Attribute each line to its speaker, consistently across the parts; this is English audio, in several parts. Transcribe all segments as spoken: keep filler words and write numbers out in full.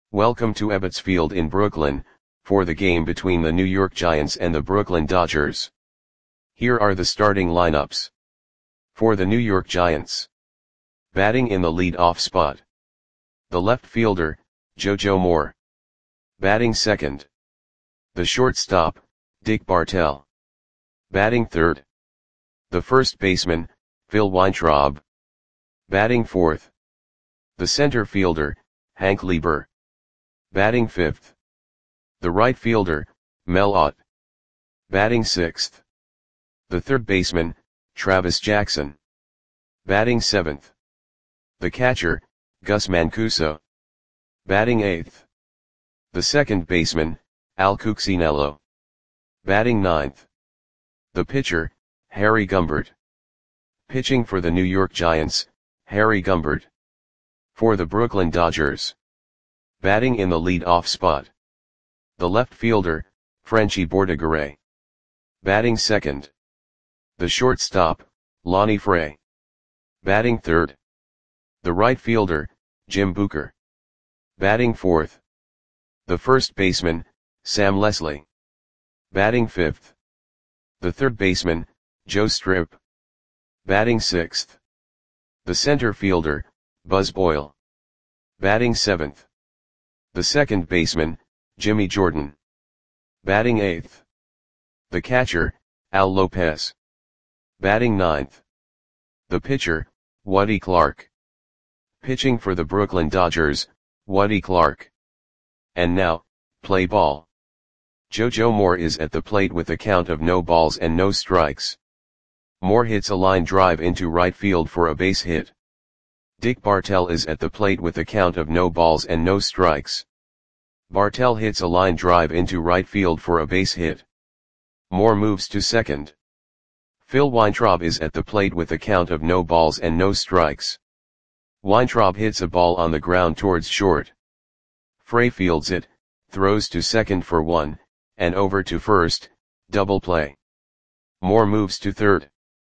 Speaker 1: Welcome to Ebbets Field in Brooklyn, for the game between the New York Giants and the Brooklyn Dodgers. Here are the starting lineups. For the New York Giants. Batting in the lead-off spot. The left fielder, JoJo Moore. Batting second. The shortstop, Dick Bartell. Batting third. The first baseman, Phil Weintraub. Batting fourth. The center fielder, Hank Lieber. Batting fifth. The right fielder, Mel Ott. Batting sixth. The third baseman, Travis Jackson. Batting seventh. The catcher, Gus Mancuso. Batting eighth. The second baseman, Al Cuccinello. Batting ninth. The pitcher, Harry Gumbert. Pitching for the New York Giants, Harry Gumbert. For the Brooklyn Dodgers. Batting in the lead-off spot. The left fielder, Frenchy Bordegaray. Batting second. The shortstop, Lonnie Frey. Batting third. The right fielder, Jim Booker. Batting fourth. The first baseman, Sam Leslie. Batting fifth. The third baseman, Joe Strip. Batting sixth. The center fielder, Buzz Boyle. Batting seventh. The second baseman, Jimmy Jordan. Batting eighth. The catcher, Al Lopez. Batting ninth. The pitcher, Woody Clark. Pitching for the Brooklyn Dodgers, Woody Clark. And now, play ball. JoJo Moore is at the plate with a count of no balls and no strikes. Moore hits a line drive into right field for a base hit. Dick Bartell is at the plate with a count of no balls and no strikes. Bartell hits a line drive into right field for a base hit. Moore moves to second. Phil Weintraub is at the plate with a count of no balls and no strikes. Weintraub hits a ball on the ground towards short. Frey fields it, throws to second for one, and over to first, double play. Moore moves to third.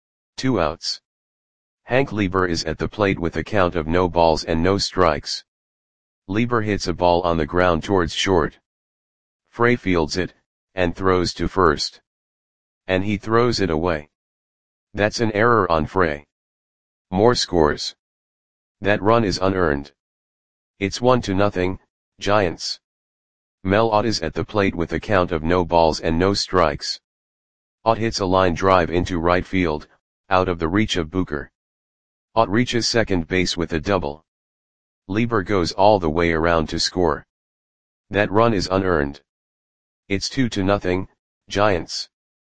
Speaker 1: Two outs. Hank Lieber is at the plate with a count of no balls and no strikes. Lieber hits a ball on the ground towards short. Frey fields it, and throws to first. And he throws it away. That's an error on Frey. Moore scores. That run is unearned. It's one to nothing, Giants. Mel Ott is at the plate with a count of no balls and no strikes. Ott hits a line drive into right field, out of the reach of Booker. Ott reaches second base with a double. Lieber goes all the way around to score. That run is unearned. It's two to nothing, Giants.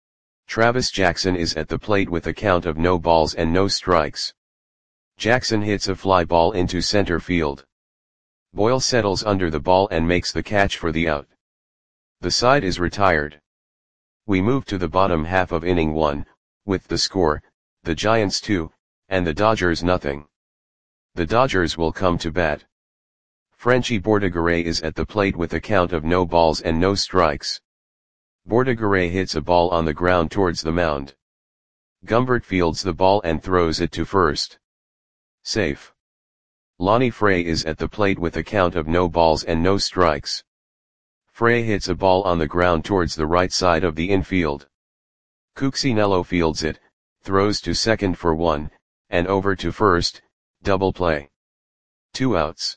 Speaker 1: Travis Jackson is at the plate with a count of no balls and no strikes. Jackson hits a fly ball into center field. Boyle settles under the ball and makes the catch for the out. The side is retired. We move to the bottom half of inning one, with the score, the Giants two, and the Dodgers nothing. The Dodgers will come to bat. Frenchy Bordegaray is at the plate with a count of no balls and no strikes. Bordegaray hits a ball on the ground towards the mound. Gumbert fields the ball and throws it to first. Safe. Lonnie Frey is at the plate with a count of no balls and no strikes. Frey hits a ball on the ground towards the right side of the infield. Cuccinello fields it, throws to second for one, and over to first, double play. Two outs.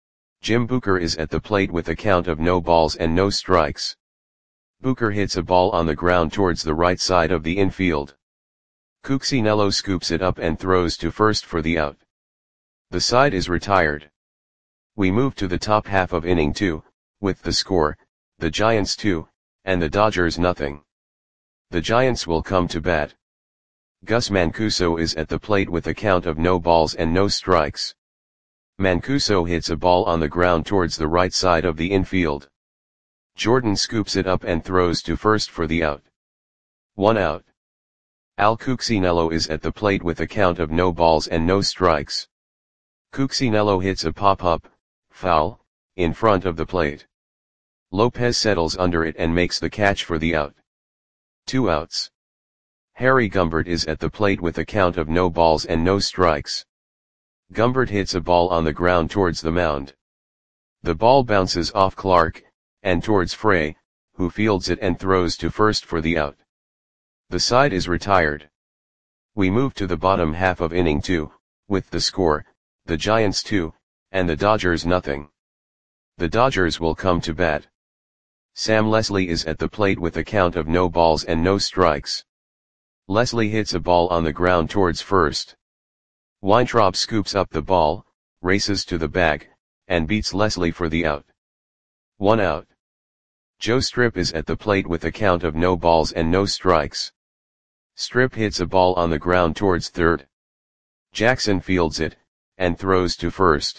Speaker 1: Jim Booker is at the plate with a count of no balls and no strikes. Booker hits a ball on the ground towards the right side of the infield. Cuccinello scoops it up and throws to first for the out. The side is retired. We move to the top half of inning two, with the score, the Giants two, and the Dodgers nothing. The Giants will come to bat. Gus Mancuso is at the plate with a count of no balls and no strikes. Mancuso hits a ball on the ground towards the right side of the infield. Jordan scoops it up and throws to first for the out. One out. Al Cuccinello is at the plate with a count of no balls and no strikes. Cuccinello hits a pop-up, foul, in front of the plate. Lopez settles under it and makes the catch for the out. Two outs. Harry Gumbert is at the plate with a count of no balls and no strikes. Gumbert hits a ball on the ground towards the mound. The ball bounces off Clark, and towards Frey, who fields it and throws to first for the out. The side is retired. We move to the bottom half of inning two, with the score, the Giants two, and the Dodgers nothing. The Dodgers will come to bat. Sam Leslie is at the plate with a count of no balls and no strikes. Leslie hits a ball on the ground towards first. Weintraub scoops up the ball, races to the bag, and beats Leslie for the out. One out. Joe Strip is at the plate with a count of no balls and no strikes. Strip hits a ball on the ground towards third. Jackson fields it, and throws to first.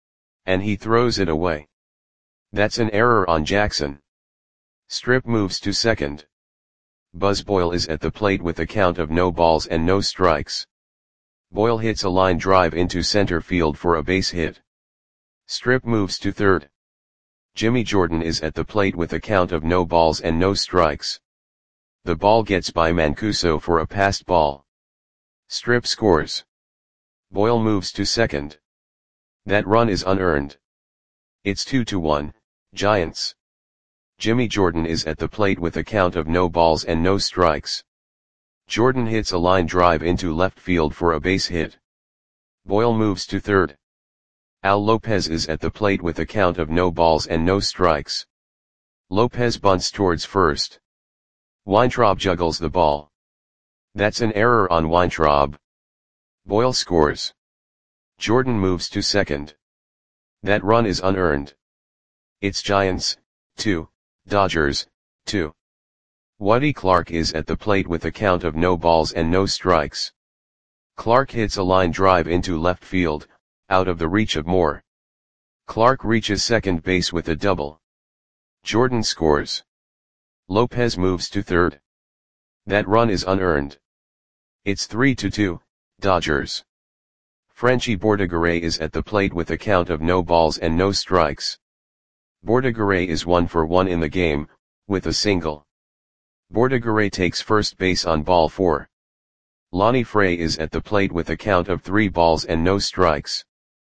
Speaker 1: And he throws it away. That's an error on Jackson. Strip moves to second. Buzz Boyle is at the plate with a count of no balls and no strikes. Boyle hits a line drive into center field for a base hit. Strip moves to third. Jimmy Jordan is at the plate with a count of no balls and no strikes. The ball gets by Mancuso for a passed ball. Strip scores. Boyle moves to second. That run is unearned. It's two to one, Giants. Jimmy Jordan is at the plate with a count of no balls and no strikes. Jordan hits a line drive into left field for a base hit. Boyle moves to third. Al Lopez is at the plate with a count of no balls and no strikes. Lopez bunts towards first. Weintraub juggles the ball. That's an error on Weintraub. Boyle scores. Jordan moves to second. That run is unearned. It's Giants, two, Dodgers, two. Waddy Clark is at the plate with a count of no balls and no strikes. Clark hits a line drive into left field, out of the reach of Moore. Clark reaches second base with a double. Jordan scores. Lopez moves to third. That run is unearned. It's three to two, Dodgers. Frenchie Bordegaray is at the plate with a count of no balls and no strikes. Bordegaray is one for one in the game, with a single. Bordegaray takes first base on ball four. Lonnie Frey is at the plate with a count of three balls and no strikes.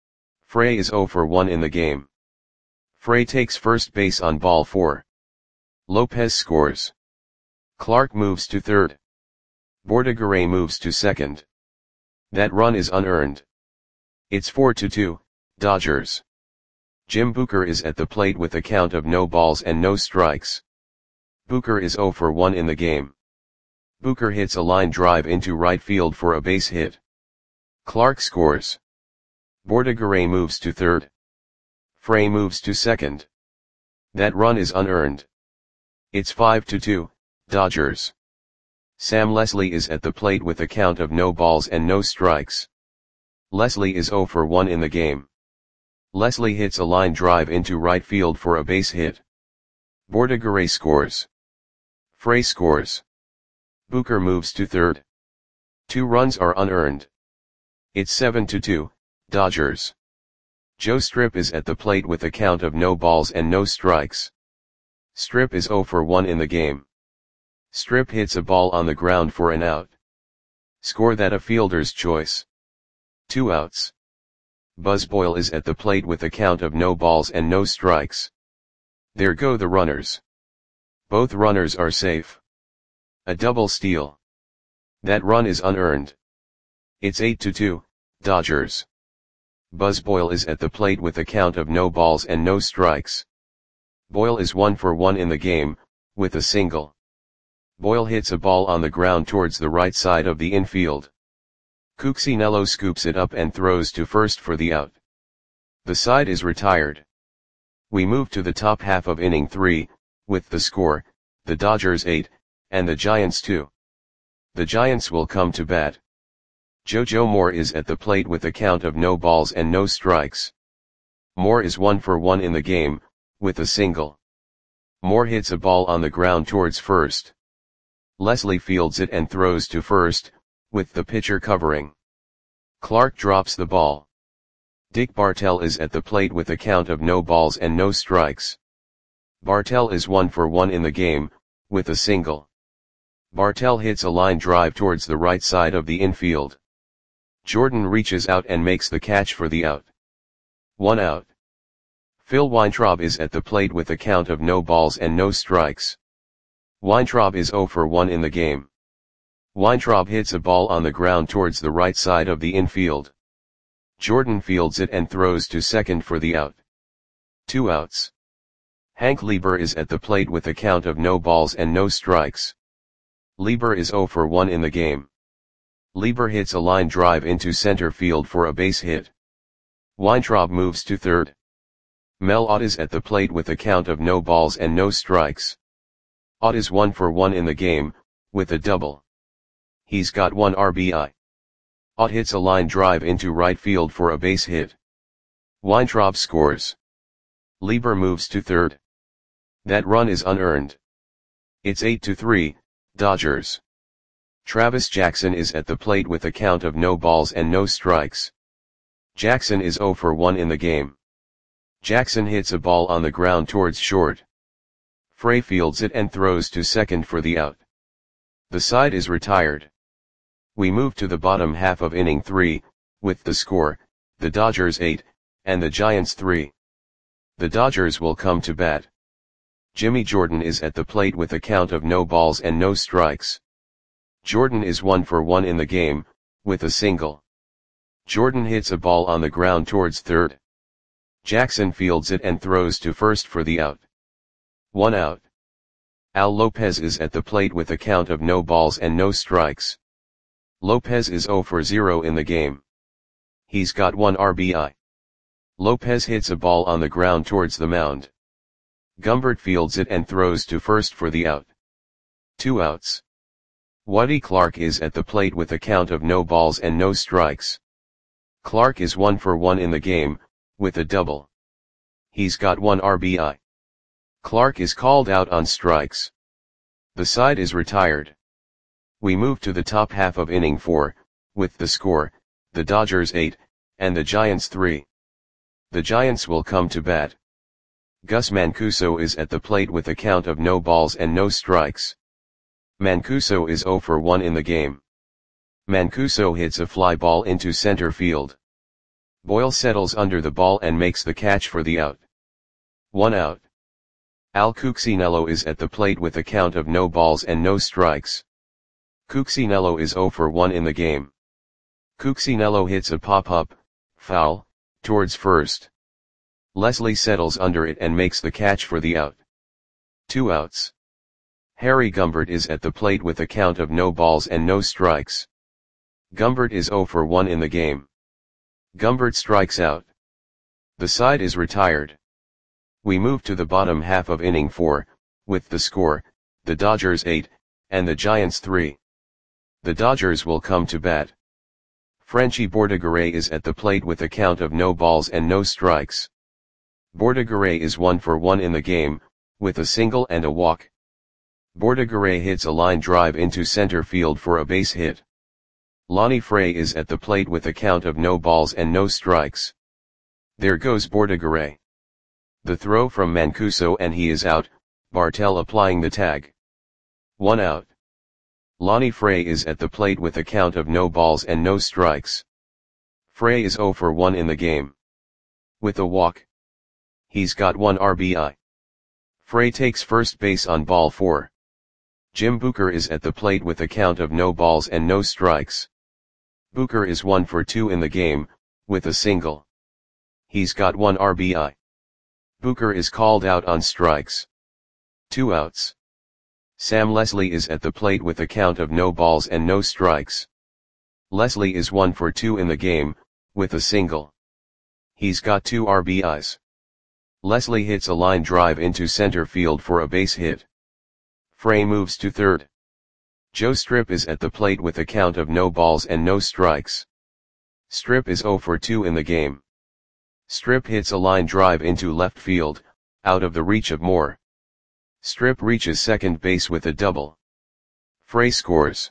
Speaker 1: Frey is zero for one in the game. Frey takes first base on ball four. Lopez scores. Clark moves to third. Bordegaray moves to second. That run is unearned. It's four to two, Dodgers. Jim Booker is at the plate with a count of no balls and no strikes. Booker is zero for one in the game. Booker hits a line drive into right field for a base hit. Clark scores. Bordegaray moves to third. Frey moves to second. That run is unearned. It's five to two, Dodgers. Sam Leslie is at the plate with a count of no balls and no strikes. Leslie is zero for one in the game. Leslie hits a line drive into right field for a base hit. Bordegaray scores. Frey scores. Booker moves to third. Two runs are unearned. It's seven to two, Dodgers. Joe Strip is at the plate with a count of no balls and no strikes. Strip is zero for one in the game. Strip hits a ball on the ground for an out. Score that a fielder's choice. Two outs. Buzz Boyle is at the plate with a count of no balls and no strikes. There go the runners. Both runners are safe. A double steal. That run is unearned. It's eight to two, Dodgers. Buzz Boyle is at the plate with a count of no balls and no strikes. Boyle is one for one in the game, with a single. Boyle hits a ball on the ground towards the right side of the infield. Cuccinello scoops it up and throws to first for the out. The side is retired. We move to the top half of inning three, with the score, the Dodgers eight, and the Giants two. The Giants will come to bat. JoJo Moore is at the plate with a count of no balls and no strikes. Moore is one for one in the game, with a single. Moore hits a ball on the ground towards first. Leslie fields it and throws to first, with the pitcher covering. Clark drops the ball. Dick Bartell is at the plate with a count of no balls and no strikes. Bartell is one for one in the game, with a single. Bartell hits a line drive towards the right side of the infield. Jordan reaches out and makes the catch for the out. One out. Phil Weintraub is at the plate with a count of no balls and no strikes. Weintraub is zero for one in the game. Weintraub hits a ball on the ground towards the right side of the infield. Jordan fields it and throws to second for the out. Two outs. Hank Lieber is at the plate with a count of no balls and no strikes. Lieber is zero for one in the game. Lieber hits a line drive into center field for a base hit. Weintraub moves to third. Mel Ott is at the plate with a count of no balls and no strikes. Ott is one for one in the game, with a double. He's got one R B I. Ott hits a line drive into right field for a base hit. Weintraub scores. Lieber moves to third. That run is unearned. It's eight to three, Dodgers. Travis Jackson is at the plate with a count of no balls and no strikes. Jackson is zero for one in the game. Jackson hits a ball on the ground towards short. Frey fields it and throws to second for the out. The side is retired. We move to the bottom half of inning three, with the score, the Dodgers eight, and the Giants three. The Dodgers will come to bat. Jimmy Jordan is at the plate with a count of no balls and no strikes. Jordan is one for one in the game, with a single. Jordan hits a ball on the ground towards third. Jackson fields it and throws to first for the out. One out. Al Lopez is at the plate with a count of no balls and no strikes. Lopez is zero for zero in the game. He's got one R B I. Lopez hits a ball on the ground towards the mound. Gumbert fields it and throws to first for the out. Two outs. Waddy Clark is at the plate with a count of no balls and no strikes. Clark is one for one in the game, with a double. He's got one R B I. Clark is called out on strikes. The side is retired. We move to the top half of inning four, with the score, the Dodgers eight, and the Giants three. The Giants will come to bat. Gus Mancuso is at the plate with a count of no balls and no strikes. Mancuso is zero for one in the game. Mancuso hits a fly ball into center field. Boyle settles under the ball and makes the catch for the out. One out. Al Cuccinello is at the plate with a count of no balls and no strikes. Cuccinello is zero for one in the game. Cuccinello hits a pop-up, foul, towards first. Leslie settles under it and makes the catch for the out. Two outs. Harry Gumbert is at the plate with a count of no balls and no strikes. Gumbert is zero for one in the game. Gumbert strikes out. The side is retired. We move to the bottom half of inning four, with the score, the Dodgers eight, and the Giants three. The Dodgers will come to bat. Frenchy Bordegaray is at the plate with a count of no balls and no strikes. Bordegaray is one for one in the game, with a single and a walk. Bordegaray hits a line drive into center field for a base hit. Lonnie Frey is at the plate with a count of no balls and no strikes. There goes Bordegaray. The throw from Mancuso and he is out, Bartell applying the tag. One out. Lonnie Frey is at the plate with a count of no balls and no strikes. Frey is zero for one in the game. With a walk. He's got one R B I. Frey takes first base on ball four. Jim Booker is at the plate with a count of no balls and no strikes. Booker is one for two in the game, with a single. He's got one R B I. Booker is called out on strikes. Two outs. Sam Leslie is at the plate with a count of no balls and no strikes. Leslie is one for two in the game, with a single. He's got two R B Is. Leslie hits a line drive into center field for a base hit. Frey moves to third. Joe Strip is at the plate with a count of no balls and no strikes. Strip is zero for two in the game. Strip hits a line drive into left field, out of the reach of Moore. Strip reaches second base with a double. Frey scores.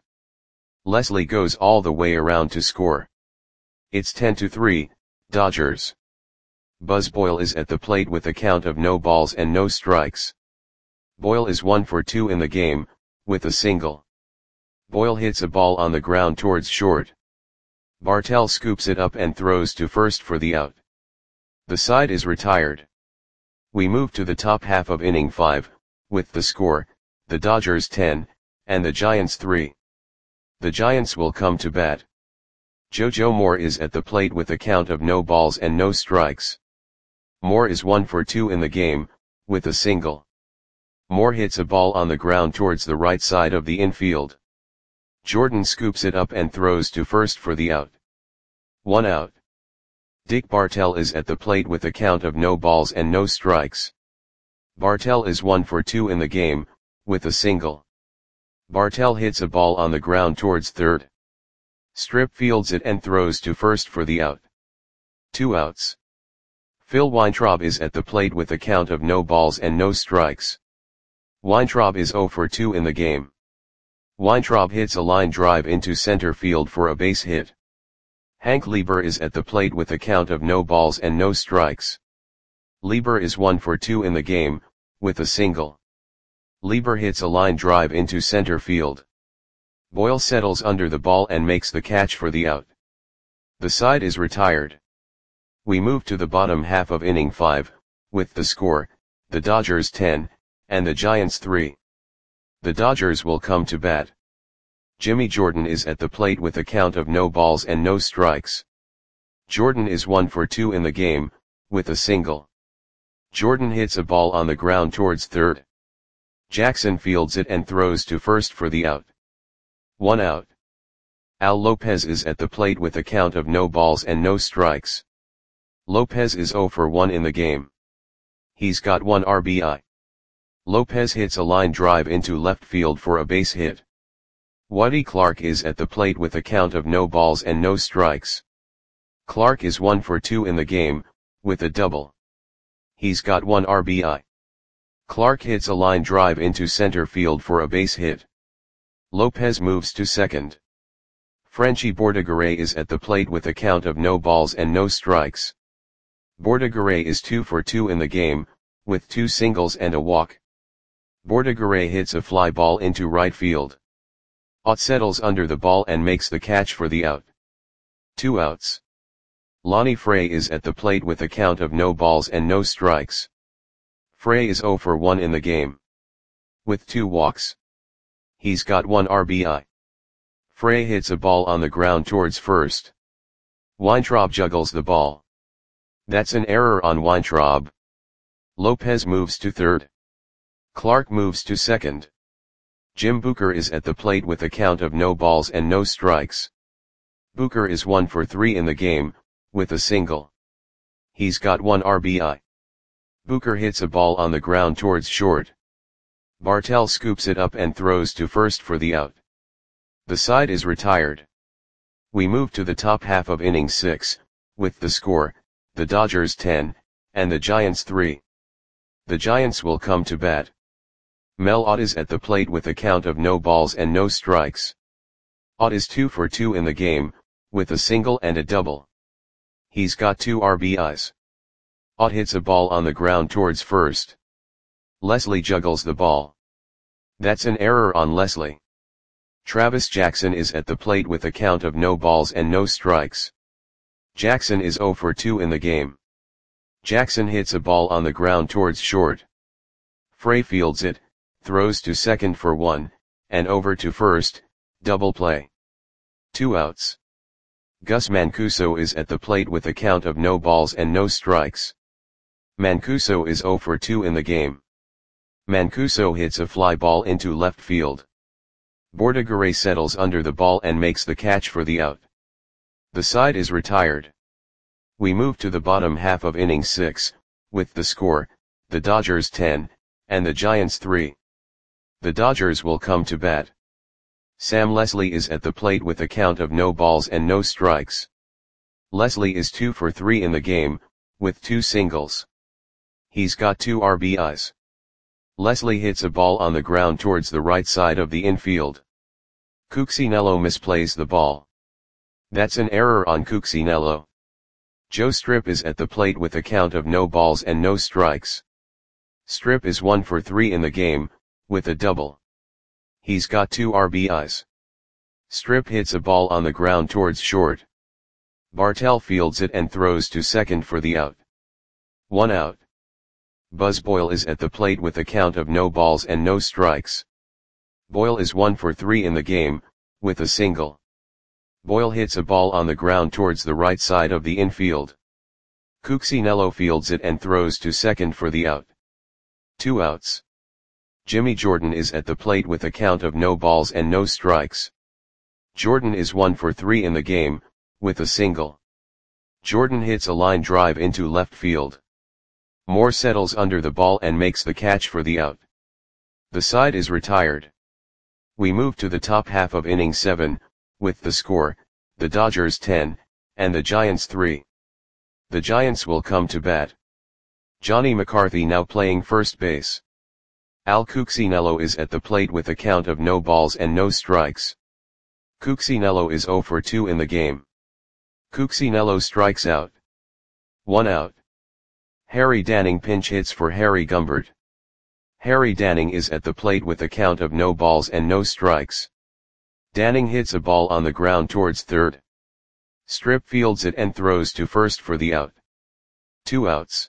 Speaker 1: Leslie goes all the way around to score. It's ten to three, Dodgers. Buzz Boyle is at the plate with a count of no balls and no strikes. Boyle is one for two in the game, with a single. Boyle hits a ball on the ground towards short. Bartell scoops it up and throws to first for the out. The side is retired. We move to the top half of inning five, with the score, the Dodgers ten, and the Giants three. The Giants will come to bat. JoJo Moore is at the plate with a count of no balls and no strikes. Moore is one for two in the game, with a single. Moore hits a ball on the ground towards the right side of the infield. Jordan scoops it up and throws to first for the out. One out. Dick Bartell is at the plate with a count of no balls and no strikes. Bartell is one for two in the game, with a single. Bartell hits a ball on the ground towards third. Strip fields it and throws to first for the out. Two outs. Phil Weintraub is at the plate with a count of no balls and no strikes. Weintraub is zero for two in the game. Weintraub hits a line drive into center field for a base hit. Hank Lieber is at the plate with a count of no balls and no strikes. Lieber is one for two in the game, with a single. Lieber hits a line drive into center field. Boyle settles under the ball and makes the catch for the out. The side is retired. We move to the bottom half of inning five, with the score, the Dodgers ten, and the Giants three. The Dodgers will come to bat. Jimmy Jordan is at the plate with a count of no balls and no strikes. Jordan is one for two in the game, with a single. Jordan hits a ball on the ground towards third. Jackson fields it and throws to first for the out. One out. Al Lopez is at the plate with a count of no balls and no strikes. Lopez is zero for one in the game. He's got one R B I. Lopez hits a line drive into left field for a base hit. Waddy Clark is at the plate with a count of no balls and no strikes. Clark is one for two in the game, with a double. He's got one R B I. Clark hits a line drive into center field for a base hit. Lopez moves to second. Frenchy Bordegaray is at the plate with a count of no balls and no strikes. Bordegaray is two for two in the game, with two singles and a walk. Bordegaray hits a fly ball into right field. Ott settles under the ball and makes the catch for the out. Two outs. Lonnie Frey is at the plate with a count of no balls and no strikes. Frey is zero for one in the game. With two walks. He's got one R B I. Frey hits a ball on the ground towards first. Weintraub juggles the ball. That's an error on Weintraub. Lopez moves to third. Clark moves to second. Jim Booker is at the plate with a count of no balls and no strikes. Booker is one for three in the game, with a single. He's got one R B I. Booker hits a ball on the ground towards short. Bartell scoops it up and throws to first for the out. The side is retired. We move to the top half of inning six, with the score, the Dodgers ten, and the Giants three. The Giants will come to bat. Mel Ott is at the plate with a count of no balls and no strikes. Ott is two for two in the game, with a single and a double. He's got two R B Is. Ott hits a ball on the ground towards first. Leslie juggles the ball. That's an error on Leslie. Travis Jackson is at the plate with a count of no balls and no strikes. Jackson is zero for two in the game. Jackson hits a ball on the ground towards short. Frey fields it, throws to second for one, and over to first, double play. Two outs. Gus Mancuso is at the plate with a count of no balls and no strikes. Mancuso is zero for two in the game. Mancuso hits a fly ball into left field. Bordegaray settles under the ball and makes the catch for the out. The side is retired. We move to the bottom half of inning six, with the score, the Dodgers ten, and the Giants three. The Dodgers will come to bat. Sam Leslie is at the plate with a count of no balls and no strikes. Leslie is two for three in the game, with two singles. He's got two R B Is. Leslie hits a ball on the ground towards the right side of the infield. Cuccinello misplays the ball. That's an error on Cuccinello. Joe Strip is at the plate with a count of no balls and no strikes. Strip is one for three in the game, with a double. He's got two R B Is. Strip hits a ball on the ground towards short. Bartell fields it and throws to second for the out. One out. Buzz Boyle is at the plate with a count of no balls and no strikes. Boyle is one for three in the game, with a single. Boyle hits a ball on the ground towards the right side of the infield. Cuccinello fields it and throws to second for the out. Two outs. Jimmy Jordan is at the plate with a count of no balls and no strikes. Jordan is one for three in the game, with a single. Jordan hits a line drive into left field. Moore settles under the ball and makes the catch for the out. The side is retired. We move to the top half of inning seven, with the score, the Dodgers ten, and the Giants three. The Giants will come to bat. Johnny McCarthy now playing first base. Al Cuccinello is at the plate with a count of no balls and no strikes. Cuccinello is oh for two in the game. Cuccinello strikes out. One out. Harry Danning pinch hits for Harry Gumbert. Harry Danning is at the plate with a count of no balls and no strikes. Danning hits a ball on the ground towards third. Strip fields it and throws to first for the out. Two outs.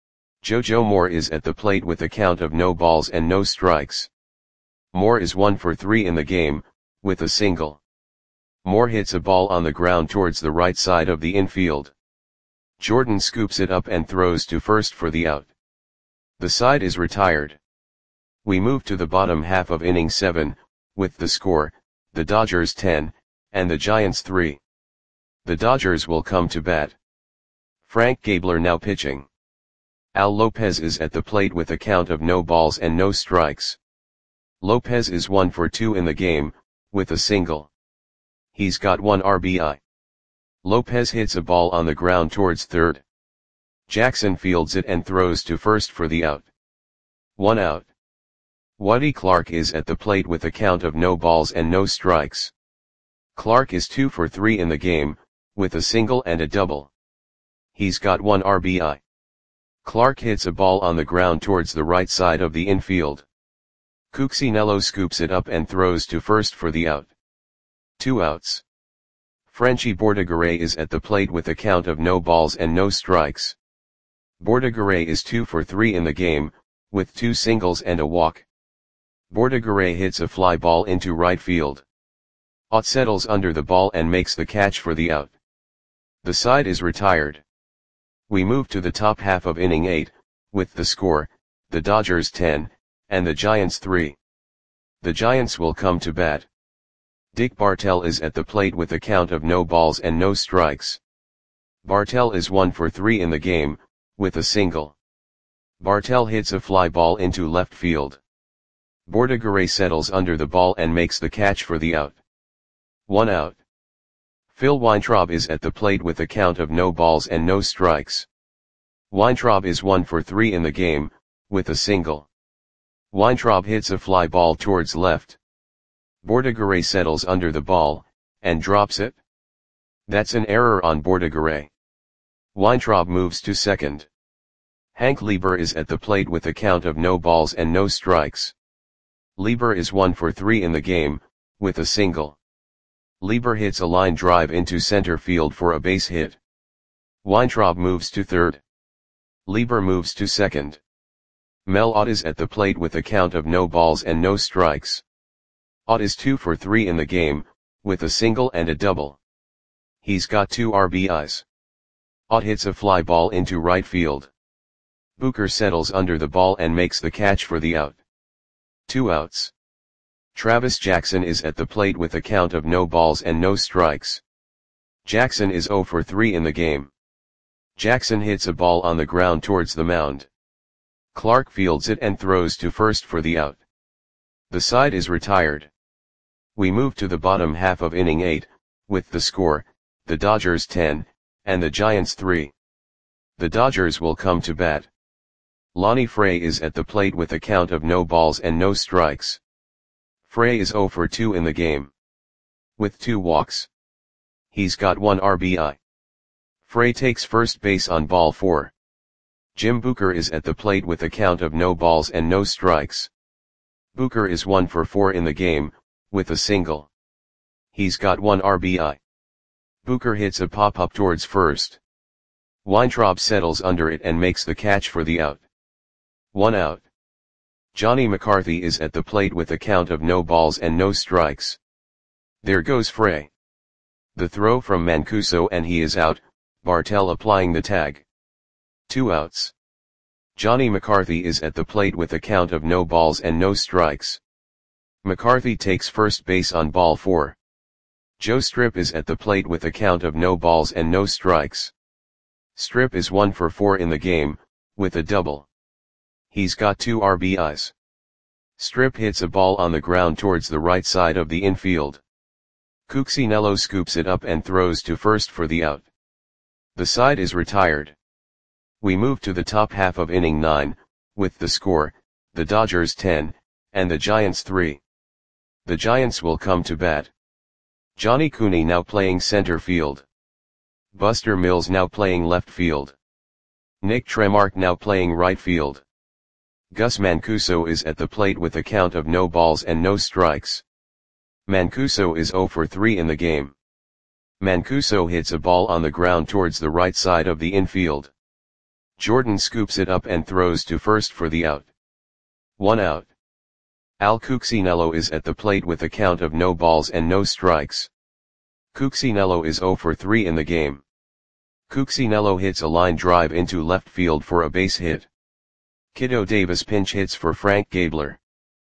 Speaker 1: JoJo Moore is at the plate with a count of no balls and no strikes. Moore is one for three in the game, with a single. Moore hits a ball on the ground towards the right side of the infield. Jordan scoops it up and throws to first for the out. The side is retired. We move to the bottom half of inning seven, with the score, the Dodgers ten, and the Giants three. The Dodgers will come to bat. Frank Gabler now pitching. Al Lopez is at the plate with a count of no balls and no strikes. Lopez is one for two in the game, with a single. He's got one R B I. Lopez hits a ball on the ground towards third. Jackson fields it and throws to first for the out. One out. Woody Clark is at the plate with a count of no balls and no strikes. Clark is two for three in the game, with a single and a double. He's got one R B I. Clark hits a ball on the ground towards the right side of the infield. Cuccinello scoops it up and throws to first for the out. Two outs. Frenchy Bordegaray is at the plate with a count of no balls and no strikes. Bordegaray is two for three in the game, with two singles and a walk. Bordegaray hits a fly ball into right field. Ott settles under the ball and makes the catch for the out. The side is retired. We move to the top half of inning eight, with the score, the Dodgers ten, and the Giants three. The Giants will come to bat. Dick Bartell is at the plate with a count of no balls and no strikes. Bartell is one for three in the game, with a single. Bartell hits a fly ball into left field. Bordegaray settles under the ball and makes the catch for the out. One out. Phil Weintraub is at the plate with a count of no balls and no strikes. Weintraub is one for three in the game, with a single. Weintraub hits a fly ball towards left. Bordegaray settles under the ball, and drops it. That's an error on Bordegaray. Weintraub moves to second. Hank Lieber is at the plate with a count of no balls and no strikes. Lieber is one for three in the game, with a single. Lieber hits a line drive into center field for a base hit. Weintraub moves to third. Lieber moves to second. Mel Ott is at the plate with a count of no balls and no strikes. Ott is two for three in the game, with a single and a double. He's got two R B Is. Ott hits a fly ball into right field. Booker settles under the ball and makes the catch for the out. Two outs. Travis Jackson is at the plate with a count of no balls and no strikes. Jackson is oh for three in the game. Jackson hits a ball on the ground towards the mound. Clark fields it and throws to first for the out. The side is retired. We move to the bottom half of inning eight, with the score, the Dodgers ten, and the Giants three. The Dodgers will come to bat. Lonnie Frey is at the plate with a count of no balls and no strikes. Frey is oh for two in the game. With two walks. He's got one R B I. Frey takes first base on ball four. Jim Booker is at the plate with a count of no balls and no strikes. Booker is one for four in the game, with a single. He's got one R B I. Booker hits a pop-up towards first. Weintraub settles under it and makes the catch for the out. One out. Johnny McCarthy is at the plate with a count of no balls and no strikes. There goes Frey. The throw from Mancuso and he is out, Bartell applying the tag. Two outs. Johnny McCarthy is at the plate with a count of no balls and no strikes. McCarthy takes first base on ball four. Joe Strip is at the plate with a count of no balls and no strikes. Strip is one for four in the game, with a double. He's got two R B Is. Strip hits a ball on the ground towards the right side of the infield. Cuccinello scoops it up and throws to first for the out. The side is retired. We move to the top half of inning nine, with the score, the Dodgers ten, and the Giants three. The Giants will come to bat. Johnny Cooney now playing center field. Buster Mills now playing left field. Nick Tremark now playing right field. Gus Mancuso is at the plate with a count of no balls and no strikes. Mancuso is zero for three in the game. Mancuso hits a ball on the ground towards the right side of the infield. Jordan scoops it up and throws to first for the out. One out. Al Cuccinello is at the plate with a count of no balls and no strikes. Cuccinello is zero for three in the game. Cuccinello hits a line drive into left field for a base hit. Kiddo Davis pinch hits for Frank Gabler.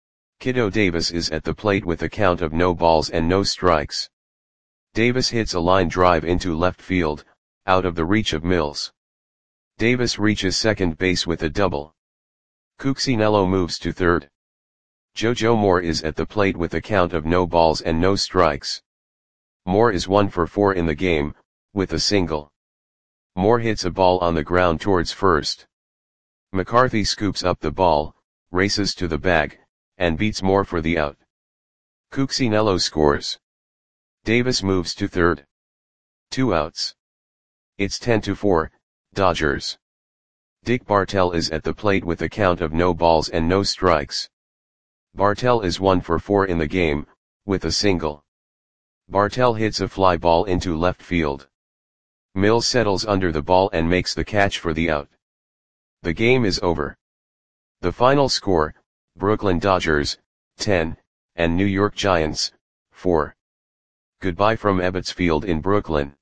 Speaker 1: Kiddo Davis is at the plate with a count of no balls and no strikes. Davis hits a line drive into left field, out of the reach of Mills. Davis reaches second base with a double. Cuccinello moves to third. JoJo Moore is at the plate with a count of no balls and no strikes. Moore is one for four in the game, with a single. Moore hits a ball on the ground towards first. McCarthy scoops up the ball, races to the bag, and beats Moore for the out. Cuccinello scores. Davis moves to third. Two outs. It's ten to four, Dodgers. Dick Bartell is at the plate with a count of no balls and no strikes. Bartell is one for four in the game, with a single. Bartell hits a fly ball into left field. Mills settles under the ball and makes the catch for the out. The game is over. The final score, Brooklyn Dodgers, ten, and New York Giants, four. Goodbye from Ebbets Field in Brooklyn.